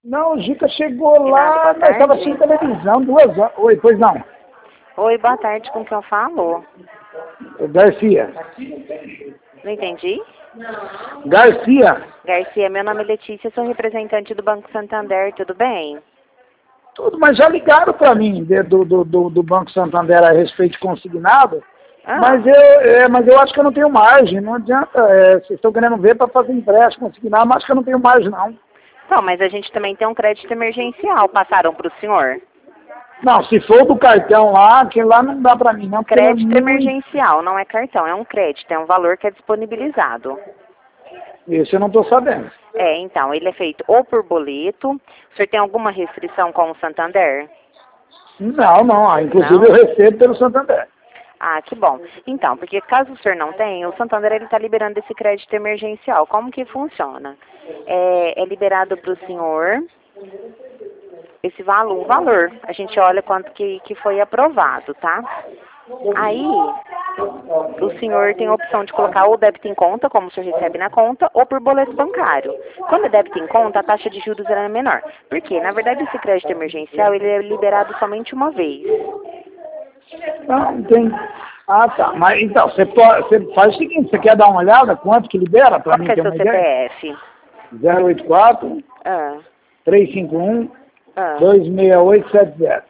Não, o Gica chegou Renato, lá, boa nós estávamos tarde. assistindo televisão, 2 horas. Oi, pois não. Oi, boa tarde, com quem eu falo? Garcia. Não entendi. Garcia. Garcia, meu nome é Letícia, sou representante do Banco Santander, tudo bem? Tudo, mas já ligaram para mim do Banco Santander a respeito de consignado, mas eu acho que eu não tenho margem, não adianta, vocês estão querendo ver para fazer empréstimo consignado, mas acho que eu não tenho margem não. Não, mas a gente também tem um crédito emergencial, passaram para o senhor? Não, se for do cartão lá, aquele lá não dá para mim não. Crédito emergencial, não é cartão, é um crédito, é um valor que é disponibilizado. Isso eu não estou sabendo. Então, ele é feito ou por boleto. O senhor tem alguma restrição com o Santander? Não, inclusive Não? eu recebo pelo Santander. Ah, que bom. Então, porque caso o senhor não tenha, o Santander está liberando esse crédito emergencial. Como que funciona? É liberado para o senhor esse valor. A gente olha quanto que foi aprovado, tá? Aí, o senhor tem a opção de colocar ou débito em conta, como o senhor recebe na conta, ou por boleto bancário. Quando é débito em conta, a taxa de juros é menor. Por quê? Na verdade, esse crédito emergencial, ele é liberado somente uma vez. Não, tem. Ah, tá. Mas então, você faz o seguinte, você quer dar uma olhada quanto que libera para Qual mim que é ter seu uma ideia? CPF? 084 Ah, 351 ah. 26870.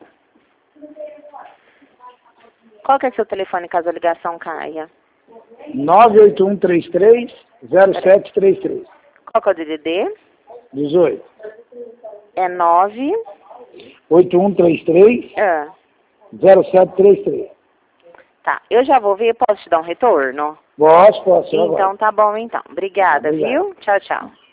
Qual que é seu telefone caso a ligação caia? 98133 0733. Qual que é o DDD? 18. É 9... 8133 Ah, 0733. tá. Eu já vou ver, posso te dar um retorno? Posso, agora. Então tá bom, então. Obrigada, Obrigado. viu? Tchau, tchau.